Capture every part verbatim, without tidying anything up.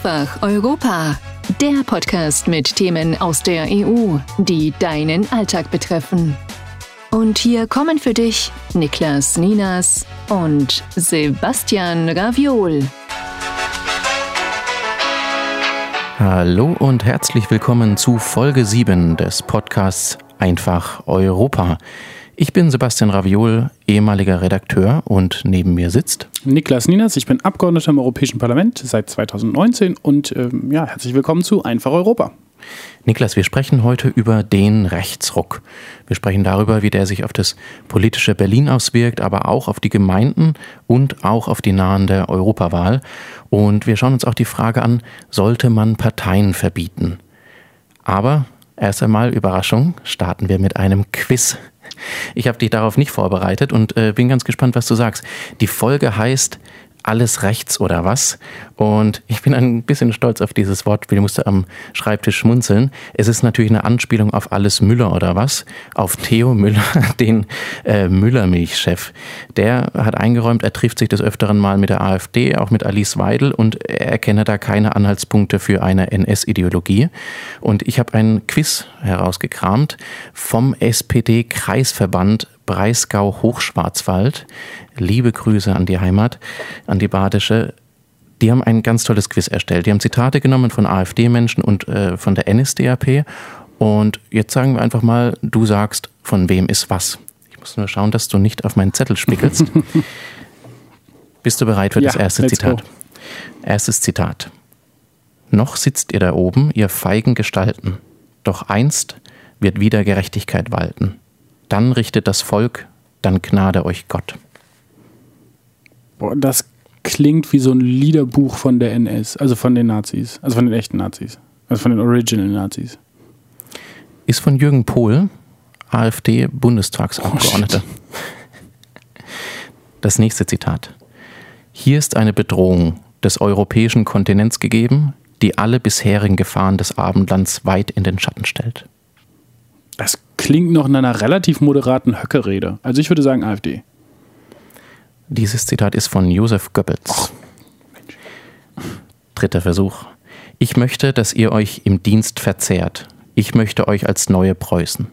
Einfach Europa. Der Podcast mit Themen aus der E U, die deinen Alltag betreffen. Und hier kommen für dich Niklas Ninas und Sebastian Raviol. Hallo und herzlich willkommen zu Folge sieben des Podcasts Einfach Europa. Ich bin Sebastian Raviol, ehemaliger Redakteur, und neben mir sitzt Niklas Ninas. Ich bin Abgeordneter im Europäischen Parlament seit zweitausendneunzehn und ähm, ja, herzlich willkommen zu Einfach Europa. Niklas, wir sprechen heute über den Rechtsruck. Wir sprechen darüber, wie der sich auf das politische Berlin auswirkt, aber auch auf die Gemeinden und auch auf die nahende Europawahl. Und wir schauen uns auch die Frage an, sollte man Parteien verbieten? Aber erst einmal, Überraschung, starten wir mit einem Quiz. Ich habe dich darauf nicht vorbereitet und äh, bin ganz gespannt, was du sagst. Die Folge heißt Alles rechts oder was? Und ich bin ein bisschen stolz auf dieses Wortspiel, ich musste am Schreibtisch schmunzeln. Es ist natürlich eine Anspielung auf Alles Müller oder was? Auf Theo Müller, den äh, Müller-Milchchef. Der hat eingeräumt, er trifft sich des Öfteren mal mit der AfD, auch mit Alice Weidel, und er erkenne da keine Anhaltspunkte für eine N S-Ideologie. Und ich habe ein Quiz herausgekramt vom S P D-Kreisverband Breisgau-Hochschwarzwald. Liebe Grüße an die Heimat, an die badische. Die haben ein ganz tolles Quiz erstellt. Die haben Zitate genommen von AfD-Menschen und äh, von der N S D A P. Und jetzt sagen wir einfach mal, du sagst, von wem ist was. Ich muss nur schauen, dass du nicht auf meinen Zettel spickelst. Bist du bereit für ja, das erste Zitat? Go. Erstes Zitat. Noch sitzt ihr da oben, ihr feigen Gestalten. Doch einst wird wieder Gerechtigkeit walten. Dann richtet das Volk, dann gnade euch Gott. Boah, das klingt wie so ein Liederbuch von der N S, also von den Nazis, also von den echten Nazis, also von den Original Nazis. Ist von Jürgen Pohl, AfD-Bundestagsabgeordneter. Oh, das nächste Zitat. Hier ist eine Bedrohung des europäischen Kontinents gegeben, die alle bisherigen Gefahren des Abendlands weit in den Schatten stellt. Das klingt noch in einer relativ moderaten Höcke-Rede. Also ich würde sagen AfD. Dieses Zitat ist von Josef Goebbels. Oh, Mensch. Dritter Versuch. Ich möchte, dass ihr euch im Dienst verzehrt. Ich möchte euch als neue Preußen.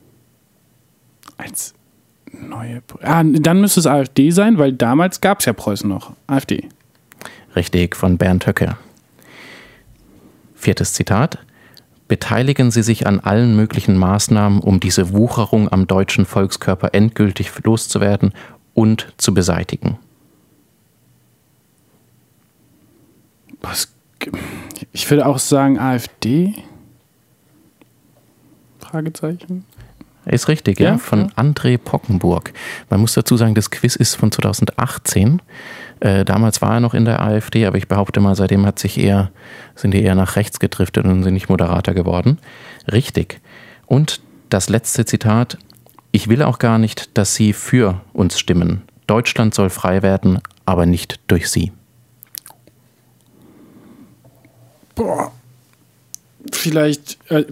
Als neue Preußen. Ah, dann müsste es AfD sein, weil damals gab es ja Preußen noch. AfD. Richtig, von Bernd Höcke. Viertes Zitat. Beteiligen Sie sich an allen möglichen Maßnahmen, um diese Wucherung am deutschen Volkskörper endgültig loszuwerden und zu beseitigen. Was? Ich würde auch sagen AfD? Fragezeichen. Ist richtig, ja, ja von ja. André Pockenburg. Man muss dazu sagen, das Quiz ist von zweitausendachtzehn. Äh, damals war er noch in der AfD, aber ich behaupte mal, seitdem hat sich eher, sind die eher nach rechts gedriftet und sind nicht Moderater geworden. Richtig. Und das letzte Zitat. Ich will auch gar nicht, dass Sie für uns stimmen. Deutschland soll frei werden, aber nicht durch Sie. Boah. Vielleicht, äh,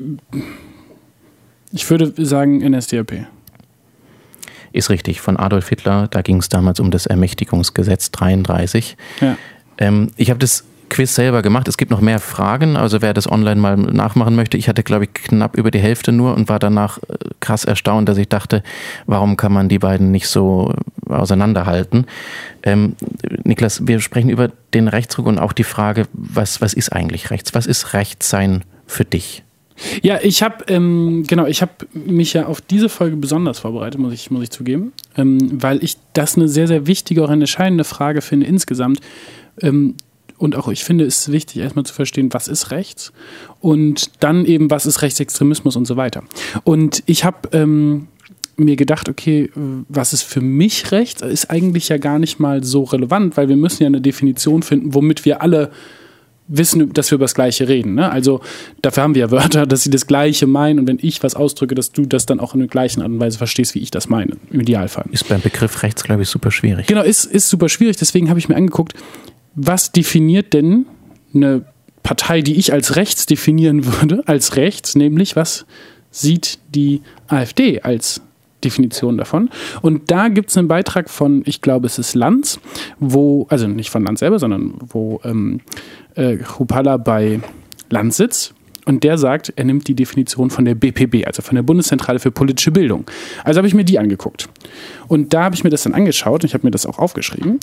ich würde sagen N S D A P. Ist richtig, von Adolf Hitler, da ging es damals um das Ermächtigungsgesetz dreiunddreißig. Ja. Ähm, ich habe das Quiz selber gemacht. Es gibt noch mehr Fragen, also wer das online mal nachmachen möchte. Ich hatte, glaube ich, knapp über die Hälfte nur und war danach krass erstaunt, dass ich dachte, warum kann man die beiden nicht so auseinanderhalten? Ähm, Niklas, wir sprechen über den Rechtsruck und auch die Frage, was, was ist eigentlich rechts? Was ist Rechtssein für dich? Ja, ich habe ähm, genau, ich habe mich ja auf diese Folge besonders vorbereitet, muss ich, muss ich zugeben, ähm, weil ich das eine sehr, sehr wichtige, auch eine entscheidende Frage finde insgesamt. Ähm, Und auch ich finde es wichtig, erstmal zu verstehen, was ist rechts und dann eben, was ist Rechtsextremismus und so weiter. Und ich habe ähm, mir gedacht, okay, was ist für mich rechts, ist eigentlich ja gar nicht mal so relevant, weil wir müssen ja eine Definition finden, womit wir alle wissen, dass wir über das Gleiche reden. Ne? Also dafür haben wir ja Wörter, dass sie das Gleiche meinen und wenn ich was ausdrücke, dass du das dann auch in der gleichen Art und Weise verstehst, wie ich das meine, im Idealfall. Ist beim Begriff rechts, glaube ich, super schwierig. Genau, ist, ist super schwierig, deswegen habe ich mir angeguckt, was definiert denn eine Partei, die ich als rechts definieren würde, als rechts, nämlich was sieht die AfD als Definition davon. Und da gibt es einen Beitrag von, ich glaube, es ist Lanz, wo, also nicht von Lanz selber, sondern wo ähm, äh, Chrupalla bei Lanz sitzt. Und der sagt, er nimmt die Definition von der B P B, also von der Bundeszentrale für politische Bildung. Also habe ich mir die angeguckt. Und da habe ich mir das dann angeschaut und ich habe mir das auch aufgeschrieben.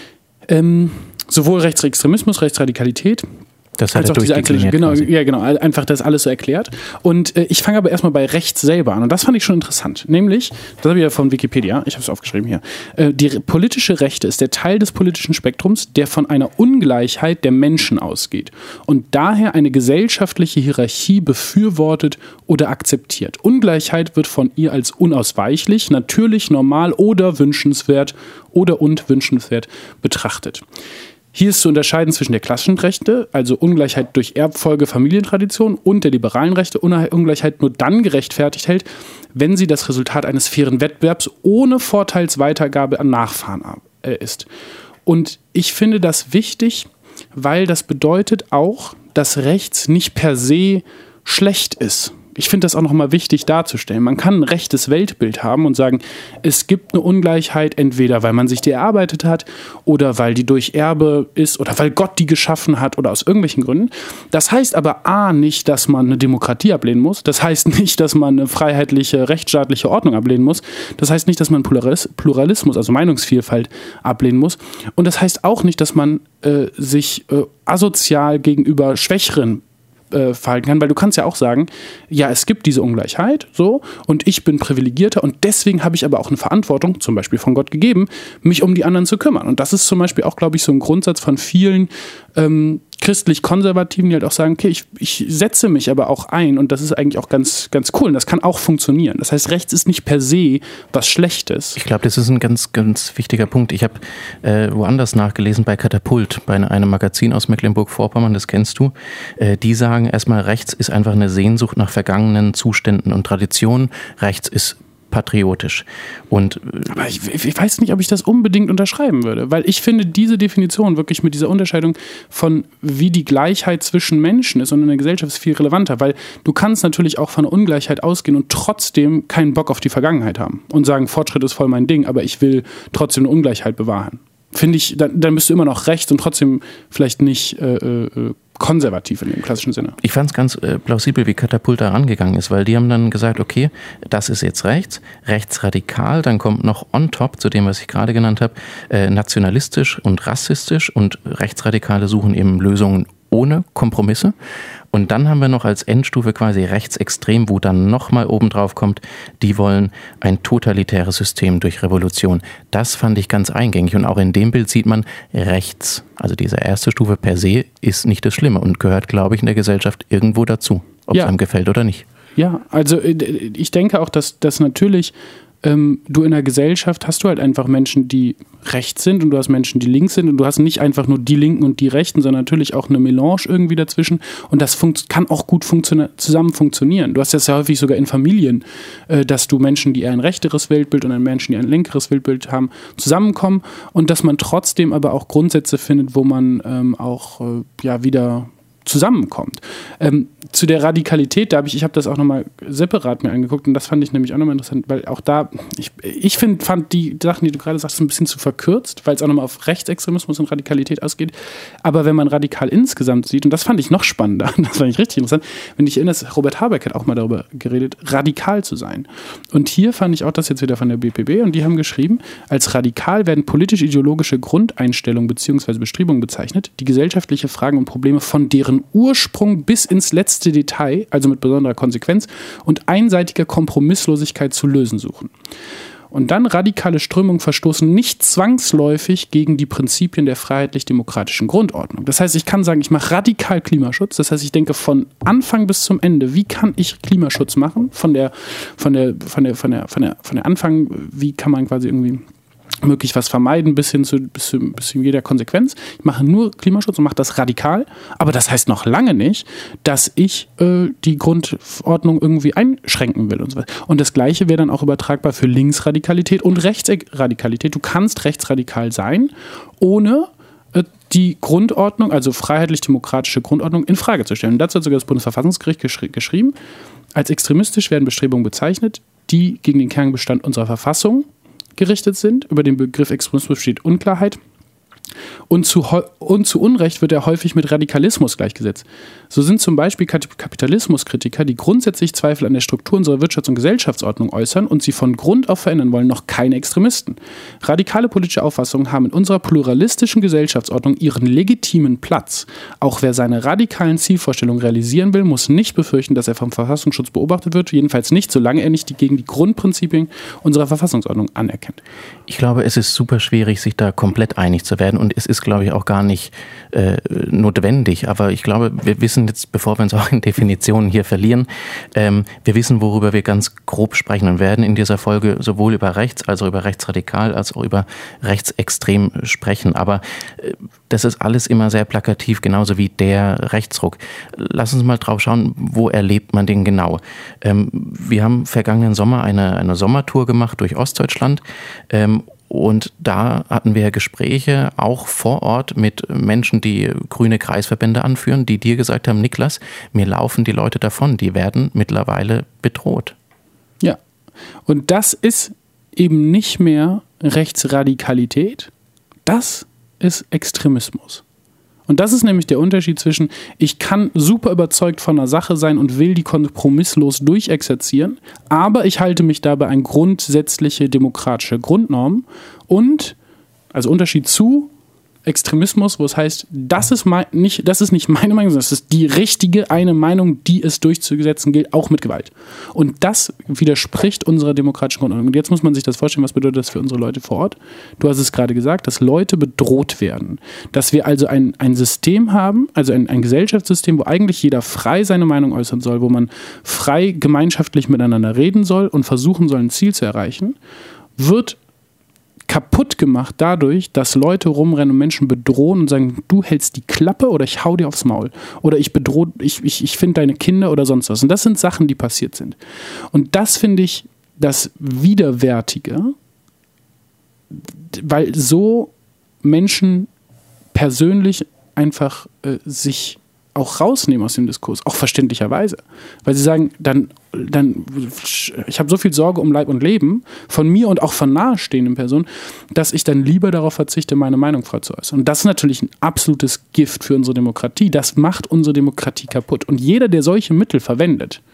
Ähm, sowohl Rechtsextremismus, Rechtsradikalität, Das hat also er durchdekliniert. Genau, quasi. ja, genau. Einfach das alles so erklärt. Und äh, ich fange aber erstmal bei rechts selber an. Und das fand ich schon interessant. Nämlich, das habe ich ja von Wikipedia, ich habe es aufgeschrieben hier. Äh, die politische Rechte ist der Teil des politischen Spektrums, der von einer Ungleichheit der Menschen ausgeht und daher eine gesellschaftliche Hierarchie befürwortet oder akzeptiert. Ungleichheit wird von ihr als unausweichlich, natürlich, normal oder wünschenswert oder und wünschenswert betrachtet. Hier ist zu unterscheiden zwischen der klassischen Rechte, also Ungleichheit durch Erbfolge, Familientradition, und der liberalen Rechte, Ungleichheit nur dann gerechtfertigt hält, wenn sie das Resultat eines fairen Wettbewerbs ohne Vorteilsweitergabe an Nachfahren ist. Und ich finde das wichtig, weil das bedeutet auch, dass rechts nicht per se schlecht ist. Ich finde das auch nochmal wichtig darzustellen. Man kann ein rechtes Weltbild haben und sagen, es gibt eine Ungleichheit, entweder weil man sich die erarbeitet hat oder weil die durch Erbe ist oder weil Gott die geschaffen hat oder aus irgendwelchen Gründen. Das heißt aber A, nicht, dass man eine Demokratie ablehnen muss. Das heißt nicht, dass man eine freiheitliche, rechtsstaatliche Ordnung ablehnen muss. Das heißt nicht, dass man Pluralismus, also Meinungsvielfalt, ablehnen muss. Und das heißt auch nicht, dass man äh, sich äh, asozial gegenüber Schwächeren verhalten kann, weil du kannst ja auch sagen, ja, es gibt diese Ungleichheit, so, und ich bin privilegierter und deswegen habe ich aber auch eine Verantwortung, zum Beispiel von Gott gegeben, mich um die anderen zu kümmern. Und das ist zum Beispiel auch, glaube ich, so ein Grundsatz von vielen ähm, christlich-konservativen, die halt auch sagen, okay, ich, ich setze mich aber auch ein und das ist eigentlich auch ganz, ganz cool und das kann auch funktionieren. Das heißt, rechts ist nicht per se was Schlechtes. Ich glaube, das ist ein ganz, ganz wichtiger Punkt. Ich habe äh, woanders nachgelesen, bei Katapult, bei einem Magazin aus Mecklenburg-Vorpommern, das kennst du. Äh, die sagen erstmal, rechts ist einfach eine Sehnsucht nach vergangenen Zuständen und Traditionen. Rechts ist patriotisch. Und aber ich, ich weiß nicht, ob ich das unbedingt unterschreiben würde, weil ich finde diese Definition wirklich mit dieser Unterscheidung von wie die Gleichheit zwischen Menschen ist und in der Gesellschaft ist viel relevanter, weil du kannst natürlich auch von einer Ungleichheit ausgehen und trotzdem keinen Bock auf die Vergangenheit haben und sagen, Fortschritt ist voll mein Ding, aber ich will trotzdem eine Ungleichheit bewahren. Finde ich, dann, dann bist du immer noch rechts und trotzdem vielleicht nicht äh, äh, konservativ in dem klassischen Sinne. Ich fand es ganz äh, plausibel, wie Katapult da rangegangen ist, weil die haben dann gesagt, okay, das ist jetzt rechts, rechtsradikal, dann kommt noch on top zu dem, was ich gerade genannt habe, äh, nationalistisch und rassistisch und Rechtsradikale suchen eben Lösungen ohne Kompromisse. Und dann haben wir noch als Endstufe quasi rechtsextrem, wo dann nochmal oben drauf kommt, die wollen ein totalitäres System durch Revolution. Das fand ich ganz eingängig. Und auch in dem Bild sieht man, rechts, also diese erste Stufe per se, ist nicht das Schlimme und gehört, glaube ich, in der Gesellschaft irgendwo dazu, ob ja. es einem gefällt oder nicht. Ja, also ich denke auch, dass das natürlich ähm, du in der Gesellschaft hast du halt einfach Menschen, die rechts sind und du hast Menschen, die links sind und du hast nicht einfach nur die Linken und die Rechten, sondern natürlich auch eine Melange irgendwie dazwischen und das funkt, kann auch gut funktio- zusammen funktionieren. Du hast das ja häufig sogar in Familien, äh, dass du Menschen, die eher ein rechteres Weltbild und Menschen, die ein linkeres Weltbild haben, zusammenkommen und dass man trotzdem aber auch Grundsätze findet, wo man ähm, auch äh, ja wieder zusammenkommt. Ähm, zu der Radikalität, da habe ich, ich habe das auch nochmal separat mir angeguckt und das fand ich nämlich auch nochmal interessant, weil auch da, ich, ich find, fand die Sachen, die du gerade sagst, ein bisschen zu verkürzt, weil es auch nochmal auf Rechtsextremismus und Radikalität ausgeht. Aber wenn man radikal insgesamt sieht, und das fand ich noch spannender, das fand ich richtig interessant, wenn ich erinnere, Robert Habeck hat auch mal darüber geredet, radikal zu sein. Und hier fand ich auch das jetzt wieder von der B P B und die haben geschrieben, als radikal werden politisch-ideologische Grundeinstellungen bzw. Bestrebungen bezeichnet, die gesellschaftliche Fragen und Probleme von deren Ursprung bis ins letzte Detail, also mit besonderer Konsequenz und einseitiger Kompromisslosigkeit zu lösen suchen. Und dann radikale Strömungen verstoßen nicht zwangsläufig gegen die Prinzipien der freiheitlich-demokratischen Grundordnung. Das heißt, ich kann sagen, ich mache radikal Klimaschutz. Das heißt, ich denke von Anfang bis zum Ende, wie kann ich Klimaschutz machen? Von der, von der, von der, von der, von der, von der Anfang, wie kann man quasi irgendwie möglich was vermeiden, bis hin zu, bis zu, bis zu jeder Konsequenz. Ich mache nur Klimaschutz und mache das radikal, aber das heißt noch lange nicht, dass ich äh, die Grundordnung irgendwie einschränken will und so weiter. Und das Gleiche wäre dann auch übertragbar für Linksradikalität und Rechtsradikalität. Du kannst rechtsradikal sein, ohne äh, die Grundordnung, also freiheitlich-demokratische Grundordnung, in Frage zu stellen. Und dazu hat sogar das Bundesverfassungsgericht geschri- geschrieben, als extremistisch werden Bestrebungen bezeichnet, die gegen den Kernbestand unserer Verfassung gerichtet sind. Über den Begriff Extremismus besteht Unklarheit. Und zu, und zu Unrecht wird er häufig mit Radikalismus gleichgesetzt. So sind zum Beispiel Kapitalismuskritiker, die grundsätzlich Zweifel an der Struktur unserer Wirtschafts- und Gesellschaftsordnung äußern und sie von Grund auf verändern wollen, noch keine Extremisten. Radikale politische Auffassungen haben in unserer pluralistischen Gesellschaftsordnung ihren legitimen Platz. Auch wer seine radikalen Zielvorstellungen realisieren will, muss nicht befürchten, dass er vom Verfassungsschutz beobachtet wird, jedenfalls nicht, solange er nicht die, gegen die Grundprinzipien unserer Verfassungsordnung anerkennt. Ich glaube, es ist super schwierig, sich da komplett einig zu werden. Und es ist, glaube ich, auch gar nicht äh, notwendig. Aber ich glaube, wir wissen jetzt, bevor wir uns auch in Definitionen hier verlieren, ähm, wir wissen, worüber wir ganz grob sprechen und werden in dieser Folge sowohl über rechts, als auch über rechtsradikal, als auch über rechtsextrem sprechen. Aber äh, das ist alles immer sehr plakativ, genauso wie der Rechtsruck. Lass uns mal drauf schauen, wo erlebt man den genau. Ähm, wir haben vergangenen Sommer eine, eine Sommertour gemacht durch Ostdeutschland. Ähm, Und da hatten wir Gespräche auch vor Ort mit Menschen, die grüne Kreisverbände anführen, die dir gesagt haben, Niklas, mir laufen die Leute davon, die werden mittlerweile bedroht. Ja, und das ist eben nicht mehr Rechtsradikalität, das ist Extremismus. Und das ist nämlich der Unterschied zwischen, ich kann super überzeugt von einer Sache sein und will die kompromisslos durchexerzieren, aber ich halte mich dabei an grundsätzliche demokratische Grundnormen und, also Unterschied zu Extremismus, wo es heißt, das ist, mein, nicht, das ist nicht meine Meinung, sondern das ist die richtige eine Meinung, die es durchzusetzen gilt, auch mit Gewalt. Und das widerspricht unserer demokratischen Grundordnung. Und jetzt muss man sich das vorstellen, was bedeutet das für unsere Leute vor Ort? Du hast es gerade gesagt, dass Leute bedroht werden. Dass wir also ein, ein System haben, also ein, ein Gesellschaftssystem, wo eigentlich jeder frei seine Meinung äußern soll, wo man frei gemeinschaftlich miteinander reden soll und versuchen soll, ein Ziel zu erreichen, wird kaputt gemacht dadurch, dass Leute rumrennen und Menschen bedrohen und sagen, du hältst die Klappe oder ich hau dir aufs Maul. Oder ich bedrohe, ich, ich, ich finde deine Kinder oder sonst was. Und das sind Sachen, die passiert sind. Und das finde ich das Widerwärtige, weil so Menschen persönlich einfach äh, sich auch rausnehmen aus dem Diskurs, auch verständlicherweise. Weil sie sagen, dann, dann ich habe so viel Sorge um Leib und Leben von mir und auch von nahestehenden Personen, dass ich dann lieber darauf verzichte, meine Meinung frei zu äußern. Und das ist natürlich ein absolutes Gift für unsere Demokratie. Das macht unsere Demokratie kaputt. Und jeder, der solche Mittel verwendet,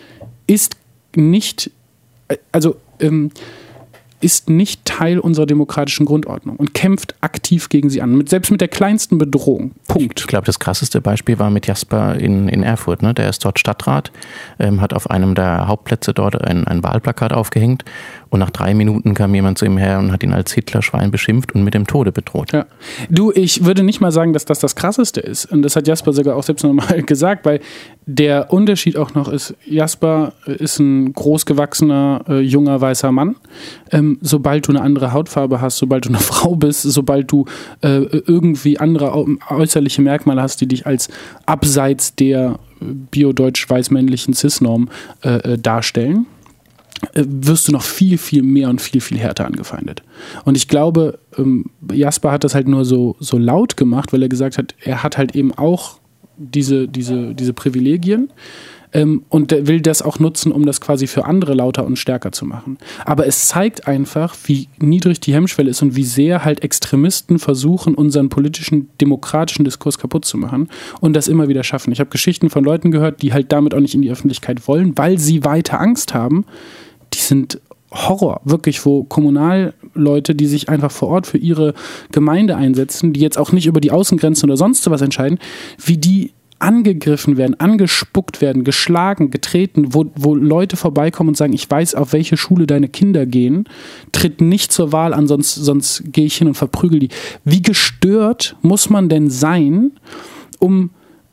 ist nicht, also ähm, ist nicht Teil unserer demokratischen Grundordnung und kämpft aktiv gegen sie an, mit, selbst mit der kleinsten Bedrohung. Punkt. Ich glaube, das krasseste Beispiel war mit Jasper in, in Erfurt. Ne? Der ist dort Stadtrat, ähm, hat auf einem der Hauptplätze dort ein, ein Wahlplakat aufgehängt und nach drei Minuten kam jemand zu ihm her und hat ihn als Hitlerschwein beschimpft und mit dem Tode bedroht. Ja. Du, ich würde nicht mal sagen, dass das das Krasseste ist. Und das hat Jasper sogar auch selbst nochmal gesagt, weil der Unterschied auch noch ist, Jasper ist ein großgewachsener, äh, junger, weißer Mann. Ähm, sobald du eine andere Hautfarbe hast, sobald du eine Frau bist, sobald du äh, irgendwie andere äußerliche Merkmale hast, die dich als abseits der bio-deutsch-weiß-männlichen Cis-Norm äh, darstellen, äh, wirst du noch viel, viel mehr und viel, viel härter angefeindet. Und ich glaube, ähm, Jasper hat das halt nur so, so laut gemacht, weil er gesagt hat, er hat halt eben auch diese, diese, diese Privilegien. Ähm, und der will das auch nutzen, um das quasi für andere lauter und stärker zu machen. Aber es zeigt einfach, wie niedrig die Hemmschwelle ist und wie sehr halt Extremisten versuchen, unseren politischen, demokratischen Diskurs kaputt zu machen und das immer wieder schaffen. Ich habe Geschichten von Leuten gehört, die halt damit auch nicht in die Öffentlichkeit wollen, weil sie weiter Angst haben. Die sind Horror, wirklich, wo Kommunalleute, die sich einfach vor Ort für ihre Gemeinde einsetzen, die jetzt auch nicht über die Außengrenzen oder sonst sowas entscheiden, wie die angegriffen werden, angespuckt werden, geschlagen, getreten, wo, wo Leute vorbeikommen und sagen, ich weiß, auf welche Schule deine Kinder gehen, tritt nicht zur Wahl an, sonst, sonst gehe ich hin und verprügel die. Wie gestört muss man denn sein, um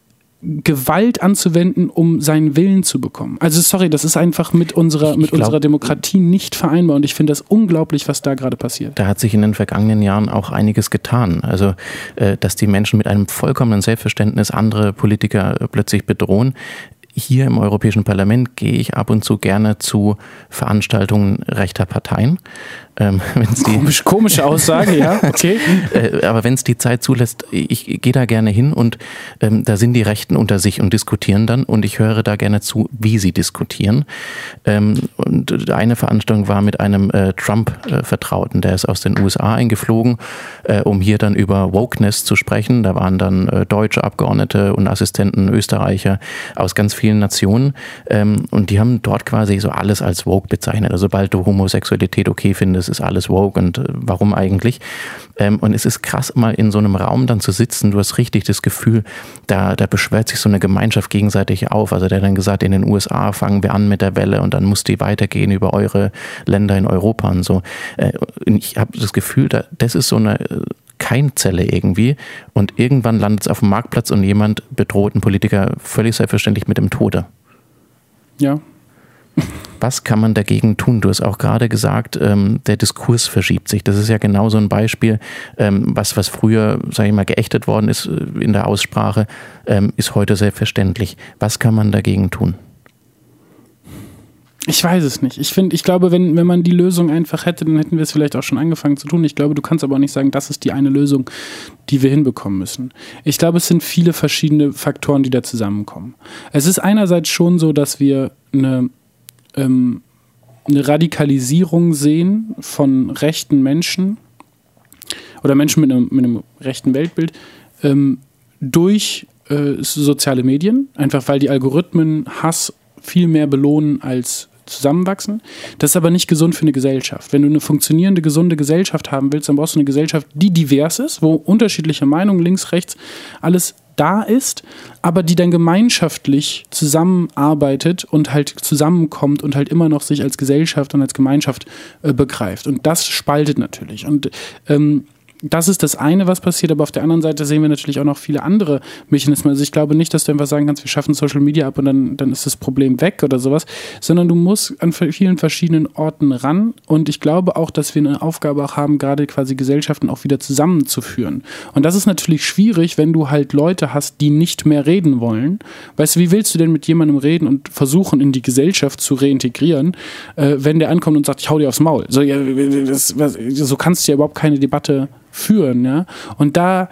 Gewalt anzuwenden, um seinen Willen zu bekommen? Also sorry, das ist einfach mit unserer, mit glaub, unserer Demokratie nicht vereinbar und ich finde das unglaublich, was da gerade passiert. Da hat sich in den vergangenen Jahren auch einiges getan. Also, dass die Menschen mit einem vollkommenen Selbstverständnis andere Politiker plötzlich bedrohen. Hier im Europäischen Parlament gehe ich ab und zu gerne zu Veranstaltungen rechter Parteien. Ähm, wenn's die, Komisch, komische Aussage, ja, okay. äh, aber wenn es die Zeit zulässt, ich, ich gehe da gerne hin und ähm, da sind die Rechten unter sich und diskutieren dann und ich höre da gerne zu, wie sie diskutieren. Ähm, und eine Veranstaltung war mit einem äh, Trump-Vertrauten, der ist aus den U S A eingeflogen, äh, um hier dann über Wokeness zu sprechen. Da waren dann äh, deutsche Abgeordnete und Assistenten, Österreicher aus ganz vielen Nationen ähm, und die haben dort quasi so alles als woke bezeichnet. Also sobald du Homosexualität okay findest, ist alles woke und äh, warum eigentlich? Ähm, und es ist krass, mal in so einem Raum dann zu sitzen. Du hast richtig das Gefühl, da, da beschwert sich so eine Gemeinschaft gegenseitig auf. Also der hat dann gesagt, in den U S A fangen wir an mit der Welle und dann muss die weitergehen über eure Länder in Europa und so. Äh, und ich habe das Gefühl, da, das ist so eine Keimzelle irgendwie und irgendwann landet es auf dem Marktplatz und jemand bedroht einen Politiker völlig selbstverständlich mit dem Tode. Ja. Was kann man dagegen tun? Du hast auch gerade gesagt, ähm, der Diskurs verschiebt sich. Das ist ja genau so ein Beispiel, ähm, was, was früher, sage ich mal, geächtet worden ist in der Aussprache, ähm, ist heute selbstverständlich. Was kann man dagegen tun? Ich weiß es nicht. Ich finde, ich glaube, wenn, wenn man die Lösung einfach hätte, dann hätten wir es vielleicht auch schon angefangen zu tun. Ich glaube, du kannst aber auch nicht sagen, das ist die eine Lösung, die wir hinbekommen müssen. Ich glaube, es sind viele verschiedene Faktoren, die da zusammenkommen. Es ist einerseits schon so, dass wir eine, ähm, eine Radikalisierung sehen von rechten Menschen oder Menschen mit einem, mit einem rechten Weltbild ähm, durch äh, soziale Medien, einfach weil die Algorithmen Hass viel mehr belohnen als zusammenwachsen. Das ist aber nicht gesund für eine Gesellschaft. Wenn du eine funktionierende, gesunde Gesellschaft haben willst, dann brauchst du eine Gesellschaft, die divers ist, wo unterschiedliche Meinungen, links, rechts, alles da ist, aber die dann gemeinschaftlich zusammenarbeitet und halt zusammenkommt und halt immer noch sich als Gesellschaft und als Gemeinschaft äh, begreift. Und das spaltet natürlich. Und ähm, das ist das eine, was passiert, aber auf der anderen Seite sehen wir natürlich auch noch viele andere Mechanismen. Also ich glaube nicht, dass du einfach sagen kannst, wir schaffen Social Media ab und dann, dann ist das Problem weg oder sowas, sondern du musst an vielen verschiedenen Orten ran und ich glaube auch, dass wir eine Aufgabe auch haben, gerade quasi Gesellschaften auch wieder zusammenzuführen. Und das ist natürlich schwierig, wenn du halt Leute hast, die nicht mehr reden wollen. Weißt du, wie willst du denn mit jemandem reden und versuchen, in die Gesellschaft zu reintegrieren, äh, wenn der ankommt und sagt, ich hau dir aufs Maul. So, ja, das, was, so kannst du ja überhaupt keine Debatte führen, ja. Und da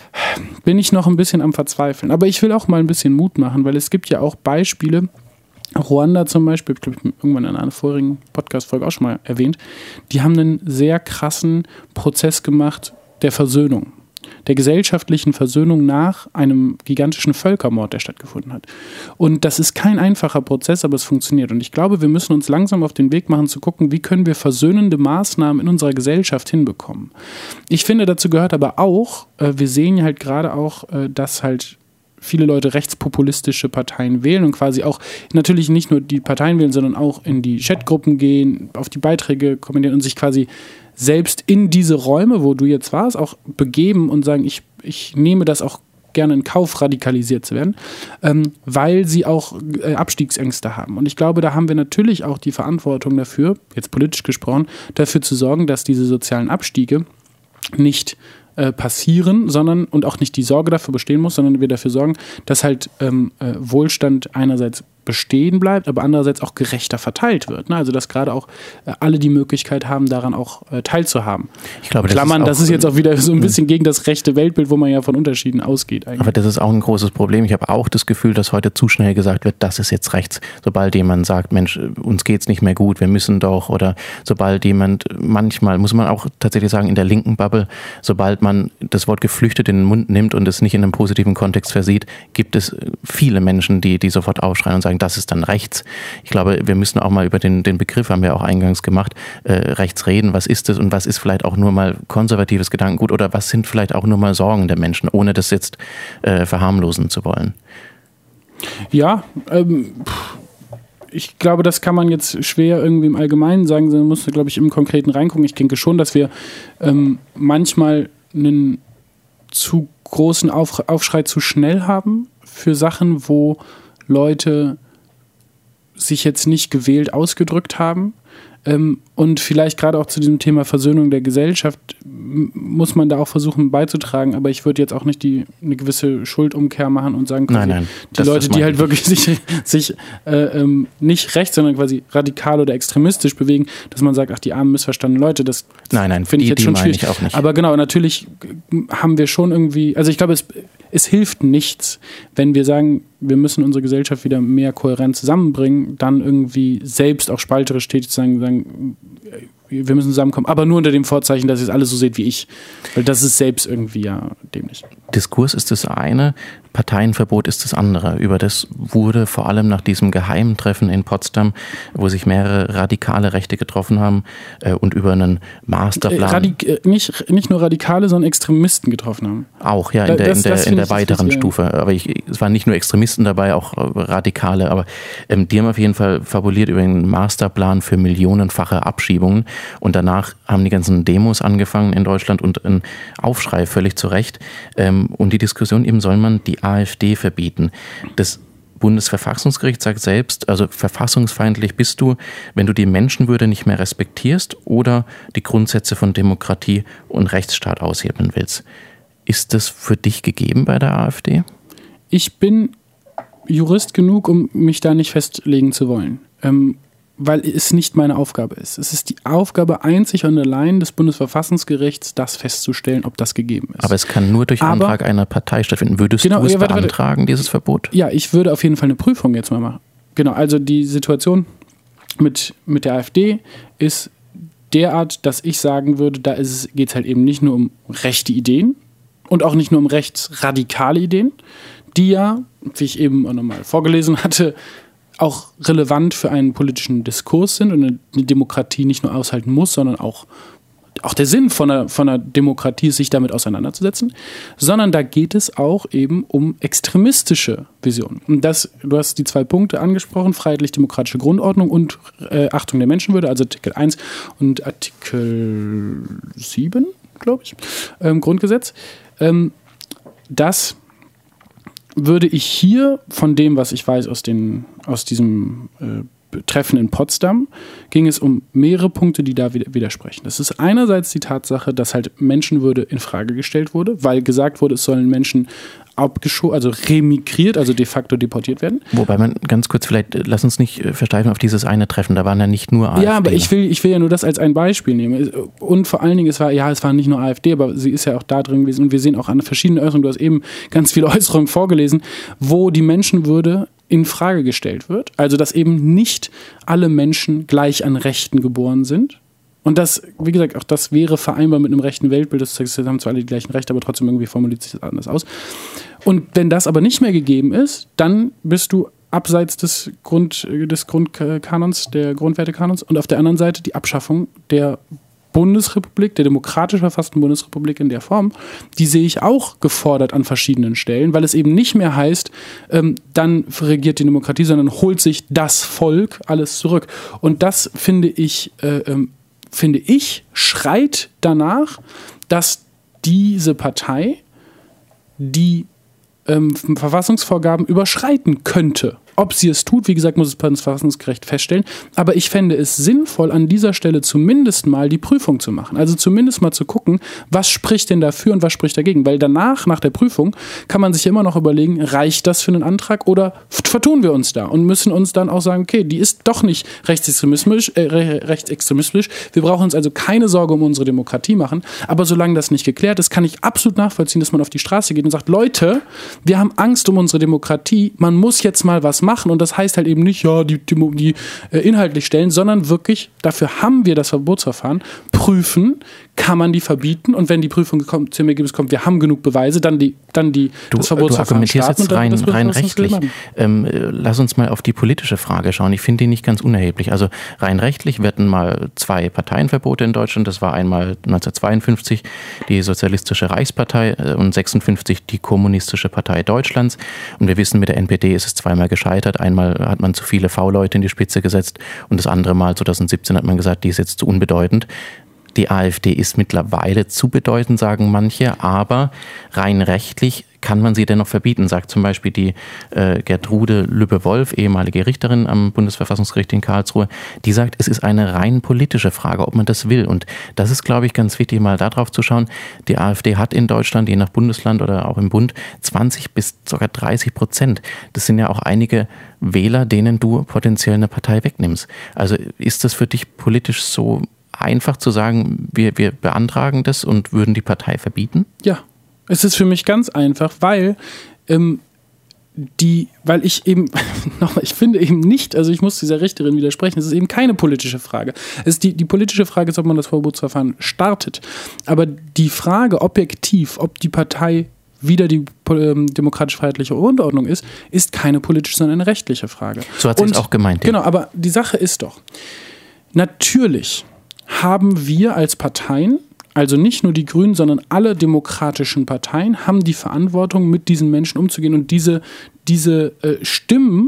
bin ich noch ein bisschen am Verzweifeln. Aber ich will auch mal ein bisschen Mut machen, weil es gibt ja auch Beispiele, Ruanda zum Beispiel, ich glaube, ich habe irgendwann in einer vorigen Podcast-Folge auch schon mal erwähnt, die haben einen sehr krassen Prozess gemacht der Versöhnung, der gesellschaftlichen Versöhnung nach einem gigantischen Völkermord, der stattgefunden hat. Und das ist kein einfacher Prozess, aber es funktioniert. Und ich glaube, wir müssen uns langsam auf den Weg machen, zu gucken, wie können wir versöhnende Maßnahmen in unserer Gesellschaft hinbekommen. Ich finde, dazu gehört aber auch, äh, wir sehen halt gerade auch, äh, dass halt viele Leute rechtspopulistische Parteien wählen und quasi auch natürlich nicht nur die Parteien wählen, sondern auch in die Chatgruppen gehen, auf die Beiträge kommentieren und sich quasi selbst in diese Räume, wo du jetzt warst, auch begeben und sagen, ich, ich nehme das auch gerne in Kauf, radikalisiert zu werden, ähm, weil sie auch äh, Abstiegsängste haben. Und ich glaube, da haben wir natürlich auch die Verantwortung dafür, jetzt politisch gesprochen, dafür zu sorgen, dass diese sozialen Abstiege nicht äh, passieren, sondern und auch nicht die Sorge dafür bestehen muss, sondern wir dafür sorgen, dass halt ähm, äh, Wohlstand einerseits bestehen bleibt, aber andererseits auch gerechter verteilt wird. Ne? Also dass gerade auch äh, alle die Möglichkeit haben, daran auch äh, teilzuhaben. Ich glaube, das Klammern, ist auch, das ist jetzt auch wieder so ein bisschen gegen das rechte Weltbild, wo man ja von Unterschieden ausgeht eigentlich. Aber das ist auch ein großes Problem. Ich habe auch das Gefühl, dass heute zu schnell gesagt wird, das ist jetzt rechts. Sobald jemand sagt, Mensch, uns geht's nicht mehr gut, wir müssen doch, oder sobald jemand, manchmal muss man auch tatsächlich sagen, in der linken Bubble, sobald man das Wort geflüchtet in den Mund nimmt und es nicht in einem positiven Kontext versieht, gibt es viele Menschen, die, die sofort aufschreien und sagen, das ist dann rechts. Ich glaube, wir müssen auch mal über den, den Begriff, haben wir auch eingangs gemacht, äh, rechts reden. Was ist es und was ist vielleicht auch nur mal konservatives Gedankengut oder was sind vielleicht auch nur mal Sorgen der Menschen, ohne das jetzt äh, verharmlosen zu wollen? Ja, ähm, ich glaube, das kann man jetzt schwer irgendwie im Allgemeinen sagen, sondern muss, glaube ich, im Konkreten reingucken. Ich denke schon, dass wir ähm, manchmal einen zu großen Auf- Aufschrei zu schnell haben für Sachen, wo Leute sich jetzt nicht gewählt ausgedrückt haben. Ähm, und vielleicht gerade auch zu diesem Thema Versöhnung der Gesellschaft muss man da auch versuchen beizutragen, aber ich würde jetzt auch nicht die, eine gewisse Schuldumkehr machen und sagen, quasi, nein, nein, die das, Leute, das die halt wirklich sich, sich äh, ähm, nicht rechts, sondern quasi radikal oder extremistisch bewegen, dass man sagt, ach, die armen, missverstandenen Leute, das nein, nein, finde ich jetzt die schon meine schwierig. Ich auch nicht. Aber genau, natürlich haben wir schon irgendwie, also ich glaube, es, es hilft nichts, wenn wir sagen, wir müssen unsere Gesellschaft wieder mehr kohärent zusammenbringen, dann irgendwie selbst auch spalterisch tätig zu sagen, sagen, wir müssen zusammenkommen, aber nur unter dem Vorzeichen, dass ihr es alle so seht wie ich. Weil das ist selbst irgendwie ja dämlich. Diskurs ist das eine, Parteienverbot ist das andere. Über das wurde vor allem nach diesem geheimen Treffen in Potsdam, wo sich mehrere radikale Rechte getroffen haben äh, und über einen Masterplan... Radik- äh, nicht, nicht nur Radikale, sondern Extremisten getroffen haben. Auch, ja, in der, das, in der, das in der ich, weiteren ich, Stufe. Aber ich, es waren nicht nur Extremisten dabei, auch Radikale. Aber ähm, die haben auf jeden Fall fabuliert über einen Masterplan für millionenfache Abschiebungen. Und danach haben die ganzen Demos angefangen in Deutschland und ein Aufschrei, völlig zu Recht. Ähm, und die Diskussion eben, soll man die AfD verbieten? Das Bundesverfassungsgericht sagt selbst, also verfassungsfeindlich bist du, wenn du die Menschenwürde nicht mehr respektierst oder die Grundsätze von Demokratie und Rechtsstaat aushebeln willst. Ist das für dich gegeben bei der AfD? Ich bin Jurist genug, um mich da nicht festlegen zu wollen. Ähm, weil es nicht meine Aufgabe ist. Es ist die Aufgabe einzig und allein des Bundesverfassungsgerichts, das festzustellen, ob das gegeben ist. Aber es kann nur durch Aber, Antrag einer Partei stattfinden. Würdest genau, du es ja, warte, beantragen, warte. dieses Verbot? Ja, ich würde auf jeden Fall eine Prüfung jetzt mal machen. Genau, also die Situation mit, mit der AfD ist derart, dass ich sagen würde, da geht es halt eben nicht nur um rechte Ideen und auch nicht nur um rechtsradikale Ideen, die ja, wie ich eben auch nochmal vorgelesen hatte, auch relevant für einen politischen Diskurs sind und eine Demokratie nicht nur aushalten muss, sondern auch, auch der Sinn von einer, von einer Demokratie ist, sich damit auseinanderzusetzen, sondern da geht es auch eben um extremistische Visionen. Und das, du hast die zwei Punkte angesprochen, freiheitlich-demokratische Grundordnung und äh, Achtung der Menschenwürde, also Artikel eins und Artikel sieben, glaube ich, ähm, Grundgesetz. Ähm, das würde ich hier von dem, was ich weiß aus, den, aus diesem äh, Treffen in Potsdam, ging es um mehrere Punkte, die da widersprechen. Das ist einerseits die Tatsache, dass halt Menschenwürde in Frage gestellt wurde, weil gesagt wurde, es sollen Menschen abgeschoben, also remigriert, also de facto deportiert werden. Wobei man ganz kurz vielleicht, lass uns nicht versteifen auf dieses eine Treffen, da waren ja nicht nur AfD. Ja, aber ich will, ich will ja nur das als ein Beispiel nehmen. Und vor allen Dingen, es war, ja, es war nicht nur AfD, aber sie ist ja auch da drin gewesen und wir sehen auch an verschiedenen Äußerungen, du hast eben ganz viele Äußerungen vorgelesen, wo die Menschenwürde in Frage gestellt wird. Also, dass eben nicht alle Menschen gleich an Rechten geboren sind. Und das, wie gesagt, auch das wäre vereinbar mit einem rechten Weltbild. Das haben zwar alle die gleichen Rechte, aber trotzdem irgendwie formuliert sich das anders aus. Und wenn das aber nicht mehr gegeben ist, dann bist du abseits des, Grund, des Grundkanons, der Grundwertekanons und auf der anderen Seite die Abschaffung der Bundesrepublik, der demokratisch verfassten Bundesrepublik in der Form, die sehe ich auch gefordert an verschiedenen Stellen, weil es eben nicht mehr heißt, ähm, dann regiert die Demokratie, sondern holt sich das Volk alles zurück. Und das finde ich, äh, ähm, finde ich, schreit danach, dass diese Partei die ähm, Verfassungsvorgaben überschreiten könnte. Ob sie es tut, wie gesagt, muss das Bundesverfassungsgericht feststellen. Aber ich fände es sinnvoll, an dieser Stelle zumindest mal die Prüfung zu machen. Also zumindest mal zu gucken, was spricht denn dafür und was spricht dagegen. Weil danach, nach der Prüfung, kann man sich immer noch überlegen, reicht das für einen Antrag oder vertun wir uns da und müssen uns dann auch sagen, okay, die ist doch nicht rechtsextremistisch, äh, rechtsextremistisch. Wir brauchen uns also keine Sorge um unsere Demokratie machen. Aber solange das nicht geklärt ist, kann ich absolut nachvollziehen, dass man auf die Straße geht und sagt, Leute, wir haben Angst um unsere Demokratie. Man muss jetzt mal was machen und das heißt halt eben nicht, ja, die, die, die äh, inhaltlich stellen, sondern wirklich, dafür haben wir das Verbotsverfahren, prüfen, kann man die verbieten und wenn die Prüfung kommt, zum Ergebnis kommt, wir haben genug Beweise, dann die, dann die du, das Verbotsverfahren du argumentierst jetzt rein, das rein rechtlich. Ähm, lass uns mal auf die politische Frage schauen. Ich finde die nicht ganz unerheblich. Also rein rechtlich, wir hatten mal zwei Parteienverbote in Deutschland. Das war einmal neunzehnhundertzweiundfünfzig die Sozialistische Reichspartei und sechsundfünfzig die Kommunistische Partei Deutschlands. Und wir wissen, mit der N P D ist es zweimal gescheitert. Einmal hat man zu viele V-Leute in die Spitze gesetzt und das andere Mal, zweitausendsiebzehn, hat man gesagt, die ist jetzt zu unbedeutend. Die AfD ist mittlerweile zu bedeutend, sagen manche, aber rein rechtlich kann man sie dennoch verbieten, sagt zum Beispiel die äh, Gertrude Lübbe-Wolf, ehemalige Richterin am Bundesverfassungsgericht in Karlsruhe, die sagt, es ist eine rein politische Frage, ob man das will. Und das ist, glaube ich, ganz wichtig, mal darauf zu schauen. Die AfD hat in Deutschland, je nach Bundesland oder auch im Bund, zwanzig bis sogar dreißig Prozent. Das sind ja auch einige Wähler, denen du potenziell eine Partei wegnimmst. Also ist das für dich politisch so einfach zu sagen, wir, wir beantragen das und würden die Partei verbieten? Ja. Es ist für mich ganz einfach, weil ähm, die, weil ich eben, nochmal, ich finde eben nicht, also ich muss dieser Richterin widersprechen, es ist eben keine politische Frage. Es ist die, die politische Frage ist, ob man das Verbotsverfahren startet. Aber die Frage objektiv, ob die Partei wieder die ähm, demokratisch-freiheitliche Grundordnung ist, ist keine politische, sondern eine rechtliche Frage. So hat sie es auch gemeint. Ja. Genau, aber die Sache ist doch, natürlich haben wir als Parteien, also nicht nur die Grünen, sondern alle demokratischen Parteien haben die Verantwortung, mit diesen Menschen umzugehen und diese, diese äh, Stimmen